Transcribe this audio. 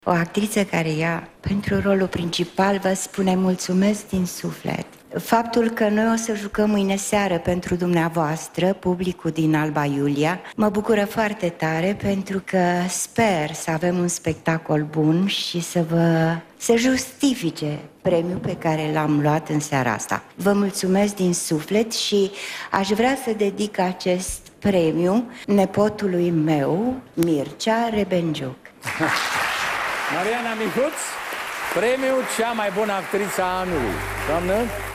O actriță care ia pentru rolul principal vă spune mulțumesc din suflet. Faptul că noi o să jucăm mâine seară pentru dumneavoastră, publicul din Alba Iulia, mă bucură foarte tare pentru că sper să avem un spectacol bun și să justifice premiul pe care l-am luat în seara asta. Vă mulțumesc din suflet și aș vrea să dedic acest premiu nepotului meu, Mircea Rebenjuc. Mariana Micuț, premiul cea mai bună actriță a anului. Doamnă?